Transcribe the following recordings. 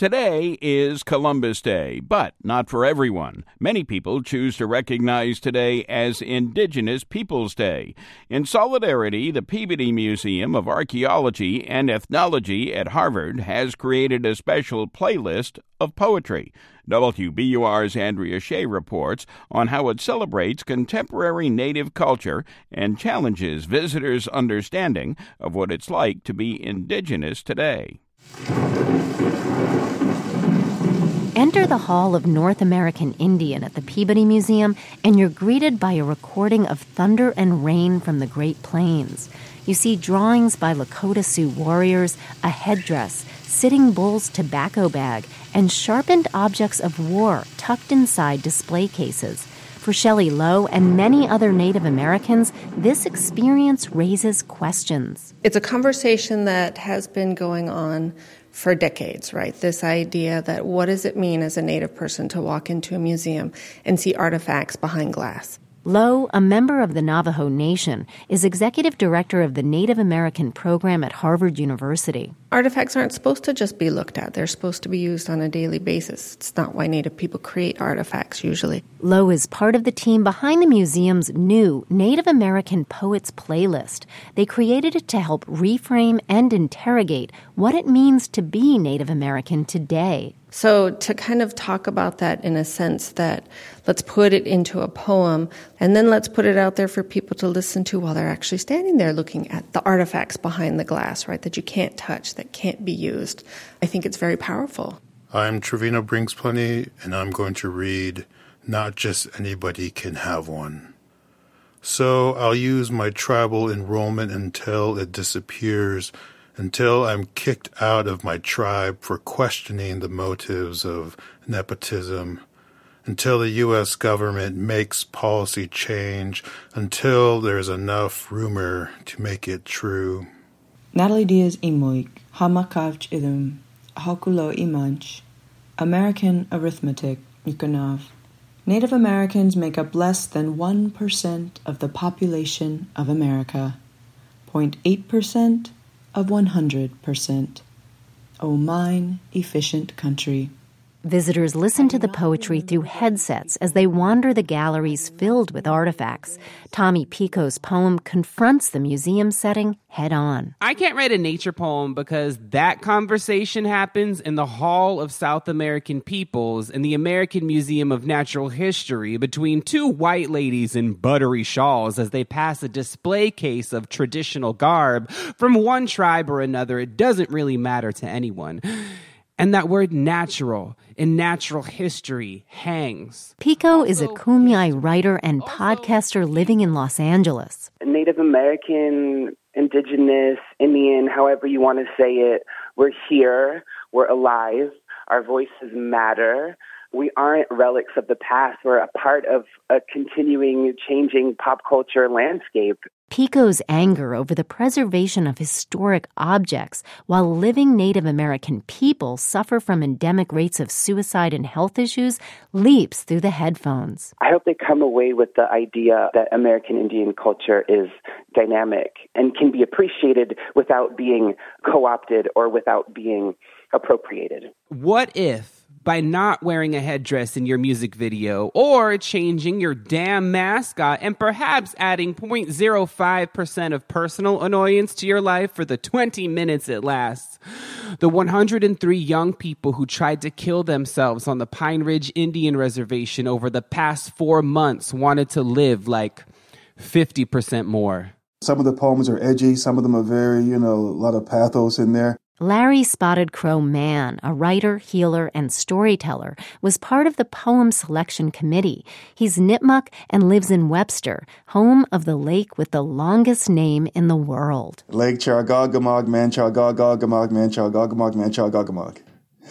Today is Columbus Day, but not for everyone. Many people choose to recognize today as Indigenous Peoples Day. In solidarity, the Peabody Museum of Archaeology and Ethnology at Harvard has created a special playlist of poetry. WBUR's Andrea Shea reports on how it celebrates contemporary Native culture and challenges visitors' understanding of what it's like to be Indigenous today. Enter the Hall of North American Indian at the Peabody Museum, and you're greeted by a recording of thunder and rain from the Great Plains. You see drawings by Lakota Sioux warriors, a headdress, Sitting Bull's tobacco bag, and sharpened objects of war tucked inside display cases. For Shelley Lowe and many other Native Americans, this experience raises questions. It's a conversation that has been going on for decades, right? This idea that what does it mean as a Native person to walk into a museum and see artifacts behind glass? Lowe, a member of the Navajo Nation, is executive director of the Native American program at Harvard University. Artifacts aren't supposed to just be looked at. They're supposed to be used on a daily basis. It's not why Native people create artifacts usually. Lowe is part of the team behind the museum's new Native American Poets playlist. They created it to help reframe and interrogate what it means to be Native American today. So to kind of talk about that in a sense that let's put it into a poem and then let's put it out there for people to listen to while they're actually standing there looking at the artifacts behind the glass, right, that you can't touch, that can't be used. I think it's very powerful. I'm Trevino Brinks-Plenty, and I'm going to read Not Just Anybody Can Have One. So I'll use my tribal enrollment until it disappears, until I'm kicked out of my tribe for questioning the motives of nepotism, until the U.S. government makes policy change, until there's enough rumor to make it true. Natalie Diaz Imoik, Hamakavch Idum, Hakulo Imanch, American Arithmetic, Yukonov. Native Americans make up less than 1% of the population of America, 0.8% of 100%. O mine efficient country. Visitors listen to the poetry through headsets as they wander the galleries filled with artifacts. Tommy Pico's poem confronts the museum setting head-on. I can't write a nature poem because that conversation happens in the Hall of South American Peoples in the American Museum of Natural History between two white ladies in buttery shawls as they pass a display case of traditional garb from one tribe or another. It doesn't really matter to anyone. And that word natural in natural history hangs. Pico is a Kumeyaay writer and podcaster living in Los Angeles. Native American, Indigenous, Indian, however you want to say it, we're here, we're alive, our voices matter. We aren't relics of the past. We're a part of a continuing, changing pop culture landscape. Pico's anger over the preservation of historic objects while living Native American people suffer from endemic rates of suicide and health issues leaps through the headphones. I hope they come away with the idea that American Indian culture is dynamic and can be appreciated without being co-opted or without being appropriated. What if, by not wearing a headdress in your music video or changing your damn mascot and perhaps adding 0.05% of personal annoyance to your life for the 20 minutes it lasts, the 103 young people who tried to kill themselves on the Pine Ridge Indian Reservation over the past 4 months wanted to live like 50% more? Some of the poems are edgy. Some of them are very, a lot of pathos in there. Larry Spotted Crow Mann, a writer, healer, and storyteller, was part of the poem selection committee. He's Nipmuc and lives in Webster, home of the lake with the longest name in the world. Lake Chargagamog, Manchagagamog, Manchagagamog, Manchagagamog.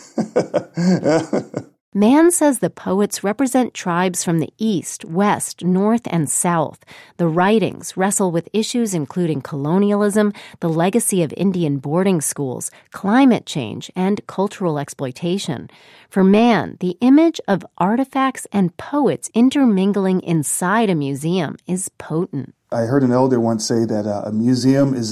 Mann says the poets represent tribes from the East, West, North, and South. The writings wrestle with issues including colonialism, the legacy of Indian boarding schools, climate change, and cultural exploitation. For Mann, the image of artifacts and poets intermingling inside a museum is potent. I heard an elder once say that a museum is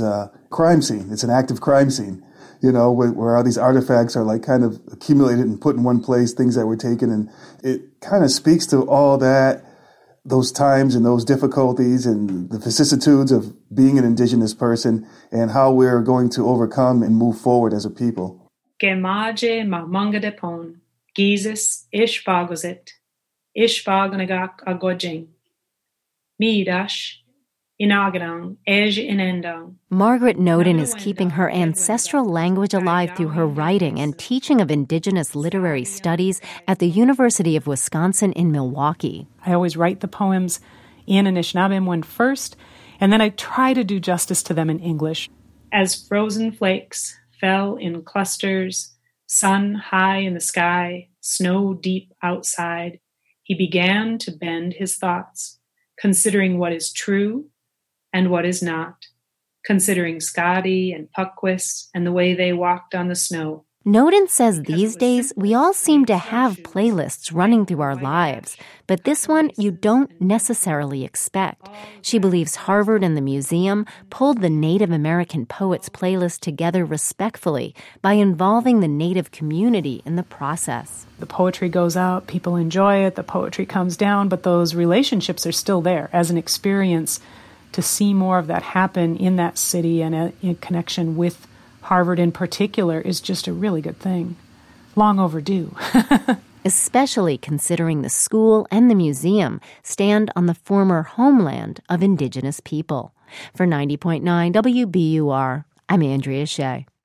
crime scene. It's an active crime scene, where all these artifacts are like kind of accumulated and put in one place, things that were taken. And it kind of speaks to all that, those times and those difficulties and the vicissitudes of being an Indigenous person and how we're going to overcome and move forward as a people. Gemaje mamanga de pon, gizis ishvagozit, ishvaganagak agojing, midash, inagadang, ej inendang. Margaret Noden is keeping her ancestral language alive through her writing and teaching of Indigenous literary studies at the University of Wisconsin in Milwaukee. I always write the poems in Anishinaabe one first, and then I try to do justice to them in English. As frozen flakes fell in clusters, sun high in the sky, snow deep outside, he began to bend his thoughts, considering what is true and what is not, considering Skadi and Puckwis and the way they walked on the snow. Noden says these days we all seem to have playlists running through our lives, but this one you don't necessarily expect. She believes Harvard and the museum pulled the Native American poets playlist together respectfully by involving the Native community in the process. The poetry goes out, people enjoy it, the poetry comes down, but those relationships are still there as an experience to see more of that happen in that city and in connection with Harvard in particular is just a really good thing. Long overdue. Especially considering the school and the museum stand on the former homeland of Indigenous people. For 90.9 WBUR, I'm Andrea Shea.